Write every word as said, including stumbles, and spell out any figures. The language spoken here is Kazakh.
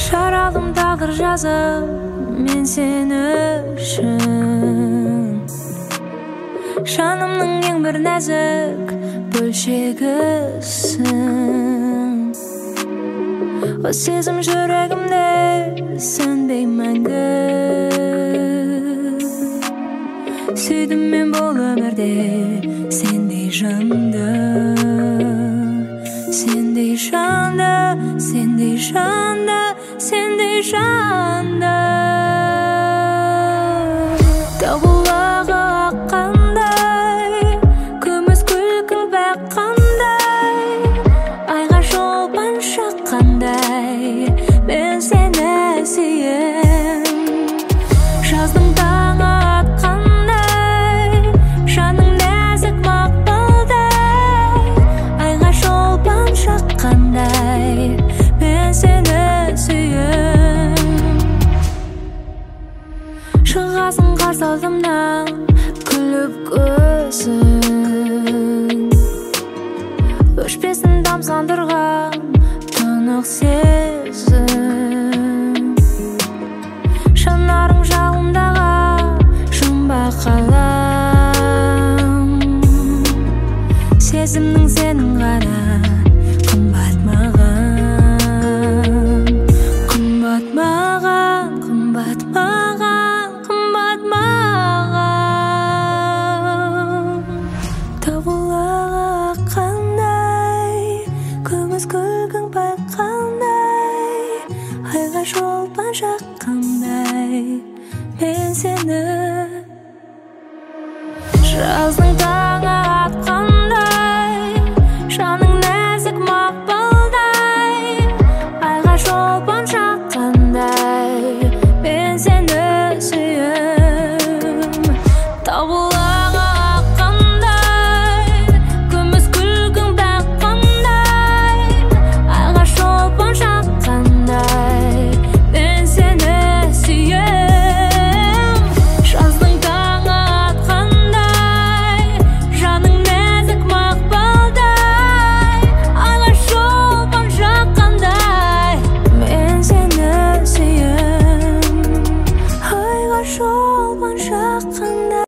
Жаралым тағдыр жазып мен сен үшін, жанымның ең бір нәзік бөлшегісің. О сезім жүрегімде сөнбей мәңгі, сүйдім мен бұл өмірде сендей жанды, сендей жанды, сендей жанды, сендей жанды. Тау бұлағы аққандай, күміс күлкің баққандай, айға шолпан шаққандай, мен сені сүйем. Жаздың таңы атқандай, жаның нәзік мақпалдай, айға шолпан шаққандай, мен сені сүйем. Шығасың қарсы алдымнан күліп көзің, өшпесін тамсандырған тұнық сезім. Жанарың жалындаған жұмбақ қалам, сезімнің сенің ғана қымбат маған, қымбат маған, қымбат маған, қымбат маған. Тау бұлағы аққандай, күміс күлкің баққандай, айға шолпан шаққандай, мен сені. Жаздың